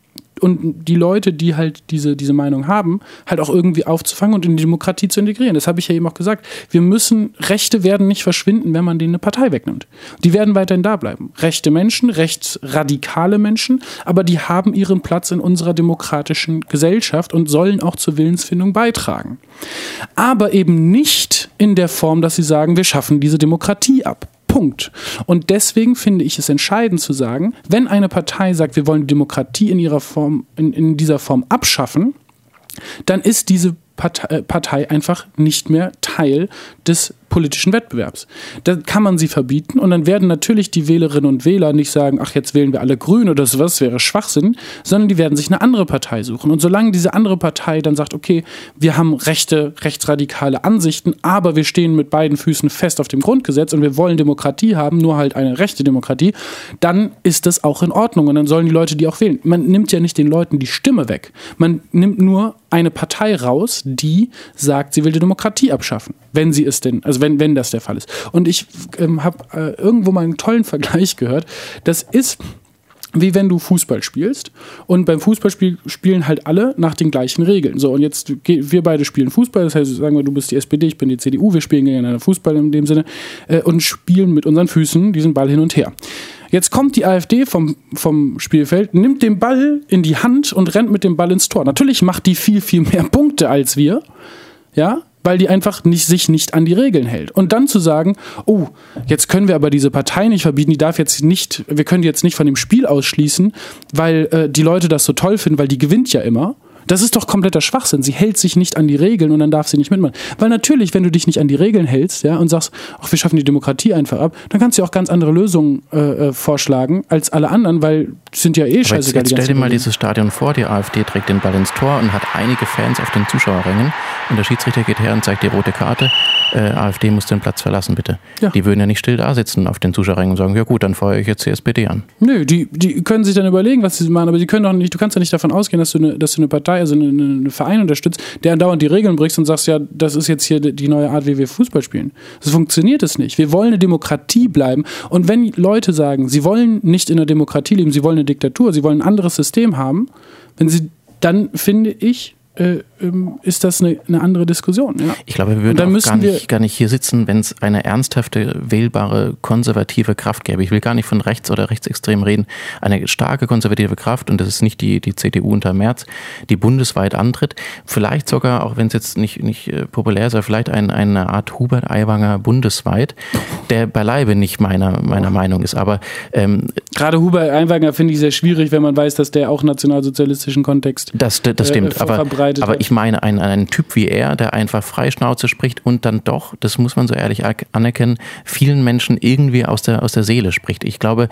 und die Leute, die halt diese, diese Meinung haben, halt auch irgendwie aufzufangen und in die Demokratie zu integrieren. Das habe ich ja eben auch gesagt. Wir müssen, Rechte werden nicht verschwinden, wenn man denen eine Partei wegnimmt. Die werden weiterhin da bleiben. Rechte Menschen, rechtsradikale Menschen, aber die haben ihren Platz in unserer demokratischen Gesellschaft und sollen auch zur Willensfindung beitragen. Aber eben nicht in der Form, dass sie sagen, wir schaffen diese Demokratie ab. Punkt. Und deswegen finde ich es entscheidend zu sagen, wenn eine Partei sagt, wir wollen die Demokratie in ihrer Form, in, in dieser Form abschaffen, dann ist diese Partei, Partei einfach nicht mehr Teil des politischen Wettbewerbs. Da kann man sie verbieten und dann werden natürlich die Wählerinnen und Wähler nicht sagen, ach, jetzt wählen wir alle Grün oder sowas, das wäre Schwachsinn, sondern die werden sich eine andere Partei suchen. Und solange diese andere Partei dann sagt, okay, wir haben rechte, rechtsradikale Ansichten, aber wir stehen mit beiden Füßen fest auf dem Grundgesetz und wir wollen Demokratie haben, nur halt eine rechte Demokratie, dann ist das auch in Ordnung und dann sollen die Leute die auch wählen. Man nimmt ja nicht den Leuten die Stimme weg. Man nimmt nur eine Partei raus, die sagt, sie will die Demokratie abschaffen, wenn sie es denn, also wenn, wenn das der Fall ist. Und ich ähm, habe äh, irgendwo mal einen tollen Vergleich gehört. Das ist wie wenn du Fußball spielst und beim Fußballspiel spielen halt alle nach den gleichen Regeln. So, und jetzt, wir beide spielen Fußball, das heißt, sagen wir, du bist die S P D, ich bin die C D U, wir spielen gegeneinander Fußball in dem Sinne äh, und spielen mit unseren Füßen diesen Ball hin und her. Jetzt kommt die AfD vom, vom Spielfeld, nimmt den Ball in die Hand und rennt mit dem Ball ins Tor. Natürlich macht die viel, viel mehr Punkte als wir, ja, weil die einfach nicht, sich nicht an die Regeln hält. Und dann zu sagen, oh, jetzt können wir aber diese Partei nicht verbieten, die darf jetzt nicht, wir können die jetzt nicht von dem Spiel ausschließen, weil äh, die Leute das so toll finden, weil die gewinnt ja immer. Das ist doch kompletter Schwachsinn. Sie hält sich nicht an die Regeln und dann darf sie nicht mitmachen. Weil natürlich, wenn du dich nicht an die Regeln hältst, ja, und sagst, ach, wir schaffen die Demokratie einfach ab, dann kannst du ja auch ganz andere Lösungen äh, vorschlagen als alle anderen, weil es sind ja eh scheißegal. Jetzt, jetzt stell dir mal dieses Stadion vor, die AfD trägt den Ball ins Tor und hat einige Fans auf den Zuschauerrängen und der Schiedsrichter geht her und zeigt die rote Karte. Äh, AfD muss den Platz verlassen, bitte. Ja. Die würden ja nicht still da sitzen auf den Zuschauerrängen und sagen, ja gut, dann feuere ich jetzt die S P D an. Nö, die, die können sich dann überlegen, was sie machen, aber die können doch nicht, du kannst ja nicht davon ausgehen, dass du eine, dass du eine Partei, also eine, eine Verein unterstützt, der andauernd die Regeln brichst und sagst, ja, das ist jetzt hier die neue Art, wie wir Fußball spielen. So funktioniert es nicht. Wir wollen eine Demokratie bleiben und wenn Leute sagen, sie wollen nicht in einer Demokratie leben, sie wollen eine Diktatur, sie wollen ein anderes System haben, wenn sie, dann finde ich, Äh, ist das eine, eine andere Diskussion. Ja. Ich glaube, wir würden auch gar nicht, gar nicht hier sitzen, wenn es eine ernsthafte, wählbare, konservative Kraft gäbe. Ich will gar nicht von rechts oder rechtsextrem reden. Eine starke konservative Kraft, und das ist nicht die, die C D U unter Merz, die bundesweit antritt. Vielleicht sogar, auch wenn es jetzt nicht, nicht äh, populär ist, aber vielleicht ein, eine Art Hubert Aiwanger bundesweit, der beileibe nicht meiner, meiner Meinung ist. Aber ähm, gerade Hubert Aiwanger finde ich sehr schwierig, wenn man weiß, dass der auch nationalsozialistischen Kontext das, das stimmt, äh, aber Aber ich meine, einen, einen Typ wie er, der einfach Freischnauze spricht und dann doch, das muss man so ehrlich anerkennen, vielen Menschen irgendwie aus der, aus der Seele spricht. Ich glaube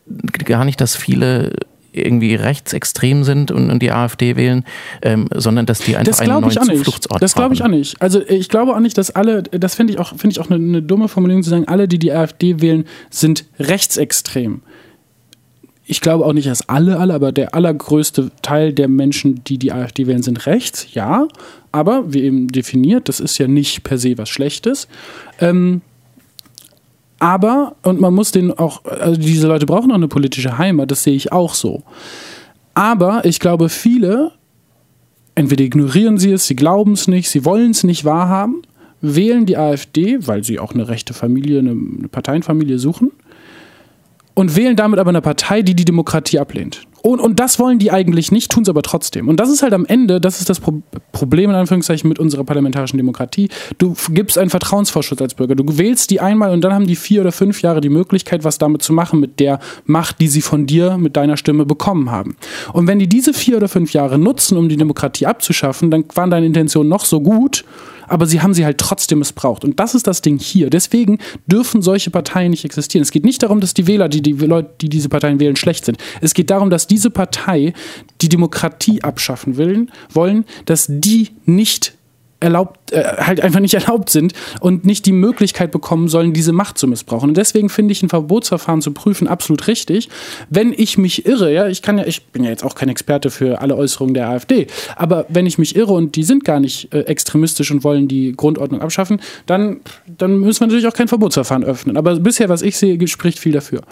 gar nicht, dass viele irgendwie rechtsextrem sind und, und die AfD wählen, ähm, sondern dass die einfach einen neuen Zufluchtsort haben. Das glaube ich auch nicht. Also ich glaube auch nicht, dass alle, das finde ich auch, finde ich auch eine, eine dumme Formulierung zu sagen, alle, die die AfD wählen, sind rechtsextrem. Ich glaube auch nicht, dass alle, alle, aber der allergrößte Teil der Menschen, die die AfD wählen, sind rechts, ja. Aber, wie eben definiert, das ist ja nicht per se was Schlechtes. Ähm, aber, und man muss den auch, also diese Leute brauchen auch eine politische Heimat, das sehe ich auch so. Aber ich glaube, viele, entweder ignorieren sie es, sie glauben es nicht, sie wollen es nicht wahrhaben, wählen die AfD, weil sie auch eine rechte Familie, eine, eine Parteienfamilie suchen und wählen damit aber eine Partei, die die Demokratie ablehnt. Und, und das wollen die eigentlich nicht, tun es aber trotzdem. Und das ist halt am Ende, das ist das Pro- Problem in Anführungszeichen mit unserer parlamentarischen Demokratie. Du gibst einen Vertrauensvorschuss als Bürger. Du wählst die einmal und dann haben die vier oder fünf Jahre die Möglichkeit, was damit zu machen mit der Macht, die sie von dir mit deiner Stimme bekommen haben. Und wenn die diese vier oder fünf Jahre nutzen, um die Demokratie abzuschaffen, dann waren deine Intentionen noch so gut, aber sie haben sie halt trotzdem missbraucht. Und das ist das Ding hier. Deswegen dürfen solche Parteien nicht existieren. Es geht nicht darum, dass die Wähler, die, die Leute, die diese Parteien wählen, schlecht sind. Es geht darum, dass diese Partei die Demokratie abschaffen will, wollen, dass die nicht erlaubt, äh, halt einfach nicht erlaubt sind und nicht die Möglichkeit bekommen sollen, diese Macht zu missbrauchen. Und deswegen finde ich ein Verbotsverfahren zu prüfen absolut richtig. Wenn ich mich irre, ja, ich kann ja, ich bin ja jetzt auch kein Experte für alle Äußerungen der AfD, aber wenn ich mich irre und die sind gar nicht äh, extremistisch und wollen die Grundordnung abschaffen, dann, dann müssen wir natürlich auch kein Verbotsverfahren öffnen. Aber bisher, was ich sehe, spricht viel dafür.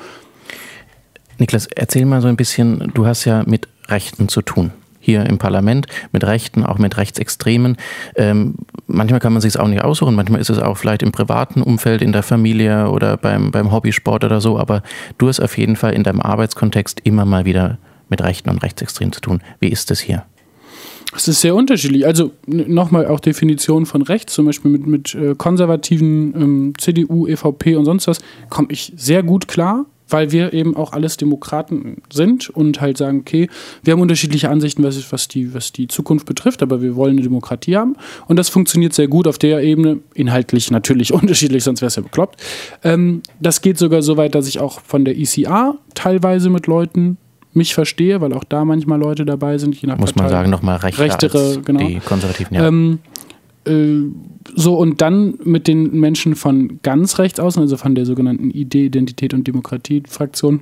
Niklas, erzähl mal so ein bisschen, du hast ja mit Rechten zu tun. Hier im Parlament, mit Rechten, auch mit Rechtsextremen. Ähm, manchmal kann man sich es auch nicht aussuchen, manchmal ist es auch vielleicht im privaten Umfeld, in der Familie oder beim, beim Hobbysport oder so, aber du hast auf jeden Fall in deinem Arbeitskontext immer mal wieder mit Rechten und Rechtsextremen zu tun. Wie ist das hier? Es ist sehr unterschiedlich. Also nochmal auch Definition von rechts, zum Beispiel mit, mit äh, konservativen ähm, C D U, E V P und sonst was, komme ich sehr gut klar, weil wir eben auch alles Demokraten sind und halt sagen, okay, wir haben unterschiedliche Ansichten, was, was, die, was die Zukunft betrifft, aber wir wollen eine Demokratie haben und das funktioniert sehr gut auf der Ebene, inhaltlich natürlich unterschiedlich, sonst wäre es ja bekloppt. Ähm, das geht sogar so weit, dass ich auch von der I C A teilweise mit Leuten mich verstehe, weil auch da manchmal Leute dabei sind, je nach Muss Partei. man sagen, nochmal rechter rechtere, als genau. die Konservativen. Ja. Ähm, äh, so, und dann mit den Menschen von ganz rechts außen, also von der sogenannten I D, Identität und Demokratie-Fraktion,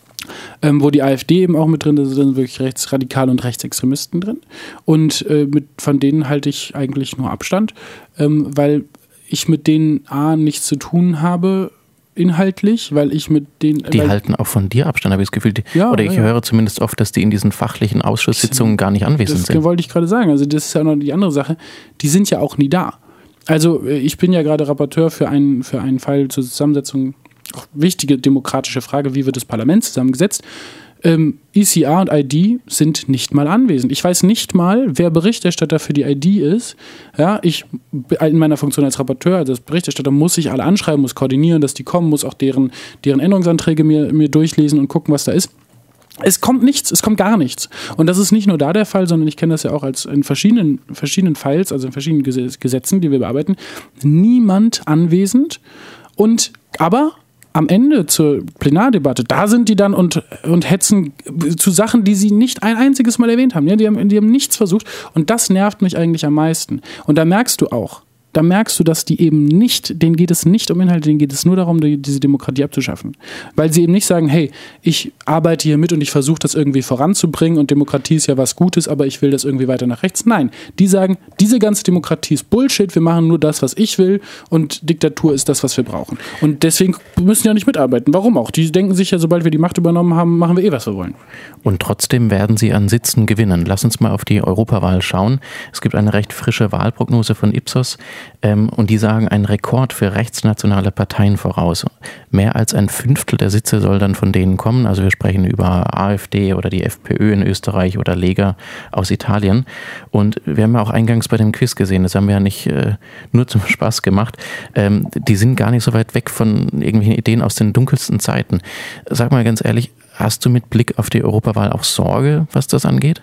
ähm, wo die AfD eben auch mit drin ist, da sind wirklich Rechtsradikale und Rechtsextremisten drin. Und äh, mit, von denen halte ich eigentlich nur Abstand, ähm, weil ich mit denen A, nichts zu tun habe, inhaltlich, weil ich mit denen... Die halten auch von dir Abstand, habe ich das Gefühl. Die, ja, oder ich ja. höre zumindest oft, dass die in diesen fachlichen Ausschusssitzungen gar nicht anwesend das sind. Das wollte ich gerade sagen. Also das ist ja noch die andere Sache. Die sind ja auch nie da. Also ich bin ja gerade Rapporteur für einen, für einen Fall zur Zusammensetzung, auch wichtige demokratische Frage, wie wird das Parlament zusammengesetzt? Ähm, I C A und I D sind nicht mal anwesend. Ich weiß nicht mal, wer Berichterstatter für die I D ist. Ja, ich in meiner Funktion als Rapporteur, also als Berichterstatter, muss ich alle anschreiben, muss koordinieren, dass die kommen, muss auch deren, deren Änderungsanträge mir, mir durchlesen und gucken, was da ist. Es kommt nichts, es kommt gar nichts. Und das ist nicht nur da der Fall, sondern ich kenne das ja auch als in verschiedenen, verschiedenen Files, also in verschiedenen Gesetzen, die wir bearbeiten, niemand anwesend. Und aber am Ende zur Plenardebatte, da sind die dann und, und hetzen zu Sachen, die sie nicht ein einziges Mal erwähnt haben. Ja, die haben. Die haben nichts versucht. Und das nervt mich eigentlich am meisten. Und da merkst du auch, da merkst du, dass die eben nicht, denen geht es nicht um Inhalte, denen geht es nur darum, die, diese Demokratie abzuschaffen. Weil sie eben nicht sagen, hey, ich arbeite hier mit und ich versuche das irgendwie voranzubringen und Demokratie ist ja was Gutes, aber ich will das irgendwie weiter nach rechts. Nein, die sagen, diese ganze Demokratie ist Bullshit, wir machen nur das, was ich will und Diktatur ist das, was wir brauchen. Und deswegen müssen die auch nicht mitarbeiten. Warum auch? Die denken sich ja, sobald wir die Macht übernommen haben, machen wir eh, was wir wollen. Und trotzdem werden sie an Sitzen gewinnen. Lass uns mal auf die Europawahl schauen. Es gibt eine recht frische Wahlprognose von Ipsos. Ähm, und die sagen einen Rekord für rechtsnationale Parteien voraus. Mehr als ein Fünftel der Sitze soll dann von denen kommen. Also wir sprechen über AfD oder die FPÖ in Österreich oder Lega aus Italien. Und wir haben ja auch eingangs bei dem Quiz gesehen, das haben wir ja nicht äh, nur zum Spaß gemacht, ähm, die sind gar nicht so weit weg von irgendwelchen Ideen aus den dunkelsten Zeiten. Sag mal ganz ehrlich, hast du mit Blick auf die Europawahl auch Sorge, was das angeht?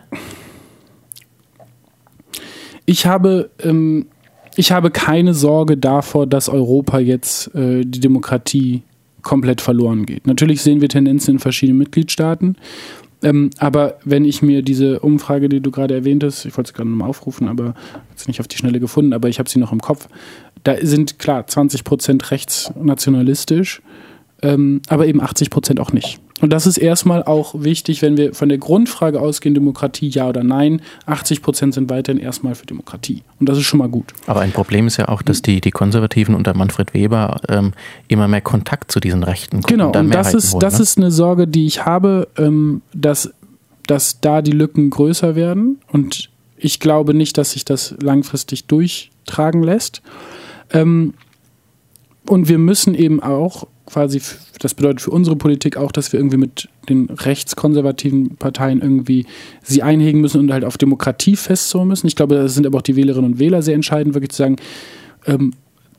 Ich habe... Ähm Ich habe keine Sorge davor, dass Europa jetzt äh, die Demokratie komplett verloren geht. Natürlich sehen wir Tendenzen in verschiedenen Mitgliedstaaten, ähm, aber wenn ich mir diese Umfrage, die du gerade erwähnt hast, ich wollte sie gerade nochmal aufrufen, aber jetzt nicht auf die Schnelle gefunden, aber ich habe sie noch im Kopf, da sind klar zwanzig Prozent rechtsnationalistisch, ähm, aber eben achtzig Prozent auch nicht. Und das ist erstmal auch wichtig, wenn wir von der Grundfrage ausgehen, Demokratie ja oder nein. achtzig Prozent sind weiterhin erstmal für Demokratie. Und das ist schon mal gut. Aber ein Problem ist ja auch, dass die, die Konservativen unter Manfred Weber ähm, immer mehr Kontakt zu diesen Rechten kommen. Genau, und, und das, ist, holen, das ne? ist eine Sorge, die ich habe, ähm, dass, dass da die Lücken größer werden. Und ich glaube nicht, dass sich das langfristig durchtragen lässt. Ähm, und wir müssen eben auch quasi, das bedeutet für unsere Politik auch, dass wir irgendwie mit den rechtskonservativen Parteien irgendwie sie einhegen müssen und halt auf Demokratie festzonen müssen. Ich glaube, das sind aber auch die Wählerinnen und Wähler sehr entscheidend, wirklich zu sagen, ähm,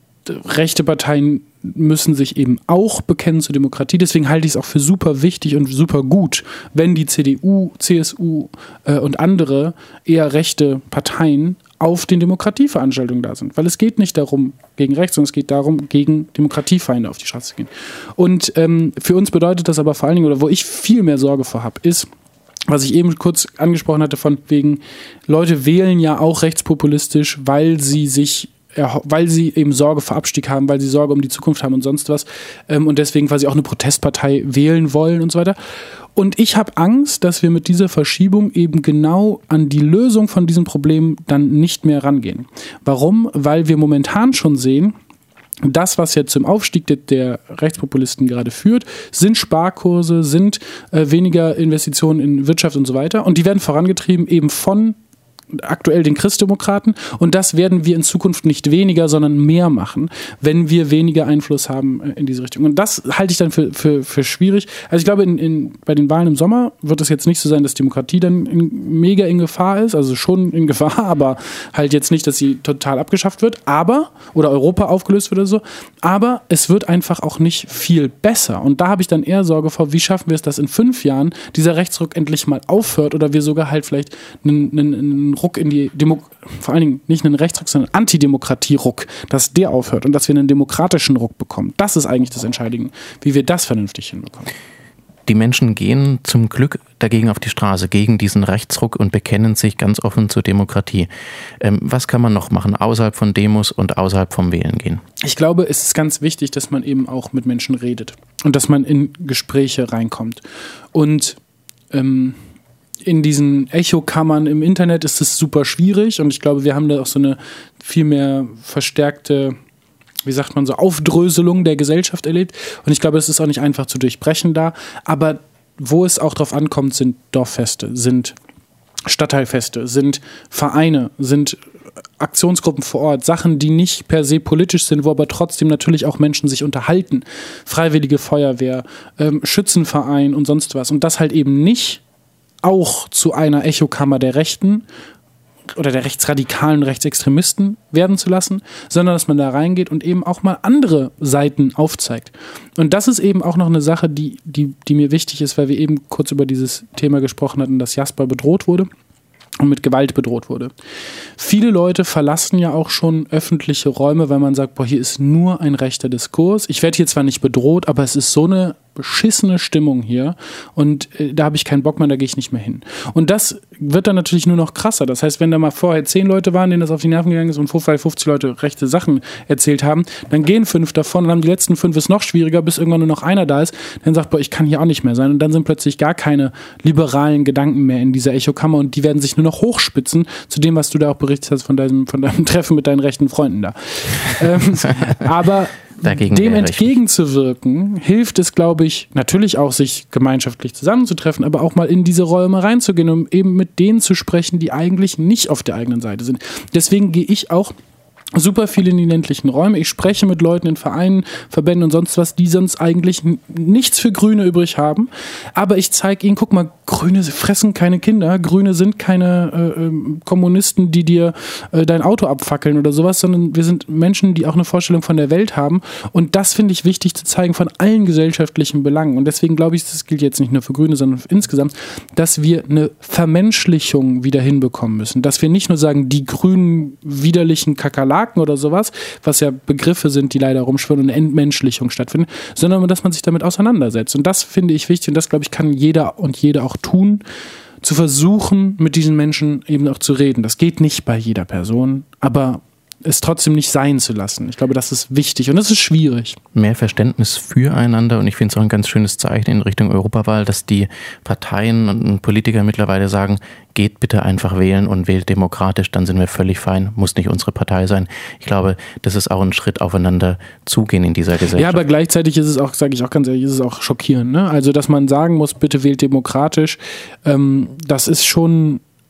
rechte Parteien müssen sich eben auch bekennen zur Demokratie. Deswegen halte ich es auch für super wichtig und super gut, wenn die C D U, C S U äh, und andere eher rechte Parteien auf den Demokratieveranstaltungen da sind. Weil es geht nicht darum, gegen rechts, sondern es geht darum, gegen Demokratiefeinde auf die Straße zu gehen. Und ähm, für uns bedeutet das aber vor allen Dingen, oder wo ich viel mehr Sorge vor habe, ist, was ich eben kurz angesprochen hatte, von wegen, Leute wählen ja auch rechtspopulistisch, weil sie sich weil sie eben Sorge vor Abstieg haben, weil sie Sorge um die Zukunft haben und sonst was ähm, und deswegen quasi auch eine Protestpartei wählen wollen und so weiter. Und ich habe Angst, dass wir mit dieser Verschiebung eben genau an die Lösung von diesem Problem dann nicht mehr rangehen. Warum? Weil wir momentan schon sehen, das, was jetzt zum Aufstieg der, der Rechtspopulisten gerade führt, sind Sparkurse, sind äh, weniger Investitionen in Wirtschaft und so weiter. Und die werden vorangetrieben eben von aktuell den Christdemokraten, und das werden wir in Zukunft nicht weniger, sondern mehr machen, wenn wir weniger Einfluss haben in diese Richtung. Und das halte ich dann für, für, für schwierig. Also ich glaube, in, in, bei den Wahlen im Sommer wird es jetzt nicht so sein, dass Demokratie dann in, mega in Gefahr ist, also schon in Gefahr, aber halt jetzt nicht, dass sie total abgeschafft wird, aber, oder Europa aufgelöst wird oder so, aber es wird einfach auch nicht viel besser. Und da habe ich dann eher Sorge vor, wie schaffen wir es, dass in fünf Jahren dieser Rechtsruck endlich mal aufhört oder wir sogar halt vielleicht einen, einen, einen Ruck in die Demo- vor allen Dingen nicht einen Rechtsruck, sondern einen Antidemokratie-Ruck, dass der aufhört und dass wir einen demokratischen Ruck bekommen. Das ist eigentlich das Entscheidende, wie wir das vernünftig hinbekommen. Die Menschen gehen zum Glück dagegen auf die Straße, gegen diesen Rechtsruck und bekennen sich ganz offen zur Demokratie. Ähm, was kann man noch machen, außerhalb von Demos und außerhalb vom Wählen gehen? Ich glaube, es ist ganz wichtig, dass man eben auch mit Menschen redet und dass man in Gespräche reinkommt. Und ähm, in diesen Echokammern im Internet ist es super schwierig und ich glaube, wir haben da auch so eine viel mehr verstärkte, wie sagt man so, Aufdröselung der Gesellschaft erlebt und ich glaube, es ist auch nicht einfach zu durchbrechen da, aber wo es auch drauf ankommt, sind Dorffeste, sind Stadtteilfeste, sind Vereine, sind Aktionsgruppen vor Ort, Sachen, die nicht per se politisch sind, wo aber trotzdem natürlich auch Menschen sich unterhalten, Freiwillige Feuerwehr, ähm, Schützenverein und sonst was und das halt eben nicht auch zu einer Echokammer der Rechten oder der rechtsradikalen Rechtsextremisten werden zu lassen, sondern dass man da reingeht und eben auch mal andere Seiten aufzeigt. Und das ist eben auch noch eine Sache, die, die, die mir wichtig ist, weil wir eben kurz über dieses Thema gesprochen hatten, dass Jasper bedroht wurde und mit Gewalt bedroht wurde. Viele Leute verlassen ja auch schon öffentliche Räume, weil man sagt, boah, hier ist nur ein rechter Diskurs. Ich werde hier zwar nicht bedroht, aber es ist so eine beschissene Stimmung hier und äh, da habe ich keinen Bock mehr, da gehe ich nicht mehr hin. Und das wird dann natürlich nur noch krasser. Das heißt, wenn da mal vorher zehn Leute waren, denen das auf die Nerven gegangen ist und fünfzig Leute rechte Sachen erzählt haben, dann gehen fünf davon und dann die letzten fünf ist noch schwieriger, bis irgendwann nur noch einer da ist, der sagt, boah, ich kann hier auch nicht mehr sein. Und dann sind plötzlich gar keine liberalen Gedanken mehr in dieser Echokammer und die werden sich nur noch hochspitzen zu dem, was du da auch berichtet hast von deinem, von deinem Treffen mit deinen rechten Freunden da. ähm, aber Dagegen dem entgegenzuwirken, hilft es, glaube ich, natürlich auch, sich gemeinschaftlich zusammenzutreffen, aber auch mal in diese Räume reinzugehen, um eben mit denen zu sprechen, die eigentlich nicht auf der eigenen Seite sind. Deswegen gehe ich auch super viel in die ländlichen Räume. Ich spreche mit Leuten in Vereinen, Verbänden und sonst was, die sonst eigentlich n- nichts für Grüne übrig haben. Aber ich zeige ihnen, guck mal, Grüne fressen keine Kinder, Grüne sind keine äh, äh, Kommunisten, die dir äh, dein Auto abfackeln oder sowas, sondern wir sind Menschen, die auch eine Vorstellung von der Welt haben. Und das finde ich wichtig zu zeigen von allen gesellschaftlichen Belangen. Und deswegen glaube ich, das gilt jetzt nicht nur für Grüne, sondern insgesamt, dass wir eine Vermenschlichung wieder hinbekommen müssen. Dass wir nicht nur sagen, die grünen, widerlichen Kakerlaken oder sowas, was ja Begriffe sind, die leider rumschwirren und eine Entmenschlichung stattfinden, sondern dass man sich damit auseinandersetzt. Und das finde ich wichtig und das, glaube ich, kann jeder und jede auch tun, zu versuchen, mit diesen Menschen eben auch zu reden. Das geht nicht bei jeder Person, aber es trotzdem nicht sein zu lassen. Ich glaube, das ist wichtig und das ist schwierig. Mehr Verständnis füreinander und ich finde es auch ein ganz schönes Zeichen in Richtung Europawahl, dass die Parteien und Politiker mittlerweile sagen, geht bitte einfach wählen und wählt demokratisch, dann sind wir völlig fein, muss nicht unsere Partei sein. Ich glaube, das ist auch ein Schritt aufeinander zugehen in dieser Gesellschaft. Ja, aber gleichzeitig ist es auch, sage ich auch ganz ehrlich, ist es auch schockierend. Ne? Also, dass man sagen muss, bitte wählt demokratisch, ähm, das ist schon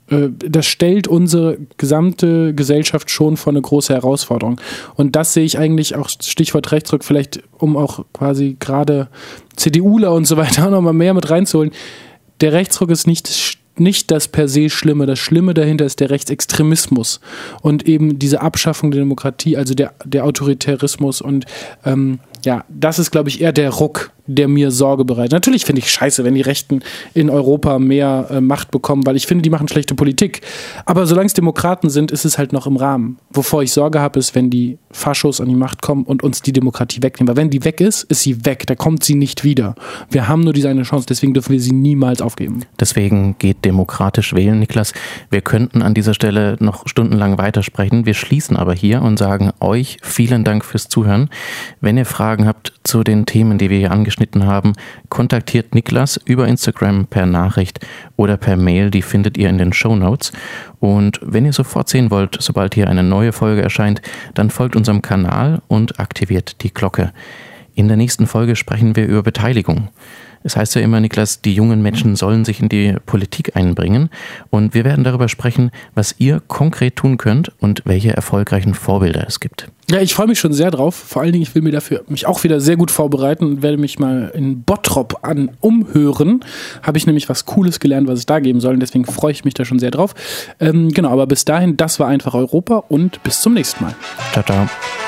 das stellt unsere gesamte Gesellschaft schon vor eine große Herausforderung. Und das sehe ich eigentlich auch, Stichwort Rechtsruck, vielleicht um auch quasi gerade CDUler und so weiter auch nochmal mehr mit reinzuholen. Der Rechtsruck ist nicht, nicht das per se Schlimme. Das Schlimme dahinter ist der Rechtsextremismus und eben diese Abschaffung der Demokratie, also der, der Autoritarismus. Und ähm, ja, das ist, glaube ich, eher der Ruck, der mir Sorge bereitet. Natürlich finde ich scheiße, wenn die Rechten in Europa mehr äh, Macht bekommen, weil ich finde, die machen schlechte Politik. Aber solange es Demokraten sind, ist es halt noch im Rahmen. Wovor ich Sorge habe, ist, wenn die Faschos an die Macht kommen und uns die Demokratie wegnehmen. Weil wenn die weg ist, ist sie weg. Da kommt sie nicht wieder. Wir haben nur diese eine Chance, deswegen dürfen wir sie niemals aufgeben. Deswegen geht demokratisch wählen, Niklas. Wir könnten an dieser Stelle noch stundenlang weitersprechen. Wir schließen aber hier und sagen euch vielen Dank fürs Zuhören. Wenn ihr Fragen habt zu den Themen, die wir hier angeschnitten haben, kontaktiert Niklas über Instagram per Nachricht oder per Mail. Die findet ihr in den Shownotes. Und wenn ihr sofort sehen wollt, sobald hier eine neue Folge erscheint, dann folgt unserem Kanal und aktiviert die Glocke. In der nächsten Folge sprechen wir über Beteiligung. Es heißt ja immer, Niklas, die jungen Menschen sollen sich in die Politik einbringen. Und wir werden darüber sprechen, was ihr konkret tun könnt und welche erfolgreichen Vorbilder es gibt. Ja, ich freue mich schon sehr drauf. Vor allen Dingen, ich will mir dafür mich auch wieder sehr gut vorbereiten und werde mich mal in Bottrop an umhören. Habe ich nämlich was Cooles gelernt, was es da geben soll. Und deswegen freue ich mich da schon sehr drauf. Ähm, genau, aber bis dahin, das war einfach Europa und bis zum nächsten Mal. Ciao, ciao.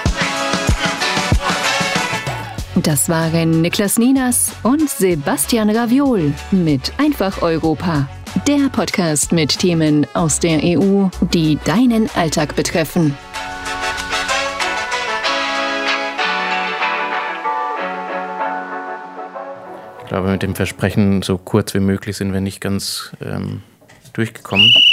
Das waren Niklas Ninas und Sebastian Raviol mit Einfach Europa. Der Podcast mit Themen aus der E U, die deinen Alltag betreffen. Ich glaube, mit dem Versprechen, so kurz wie möglich sind wir nicht ganz ähm, durchgekommen.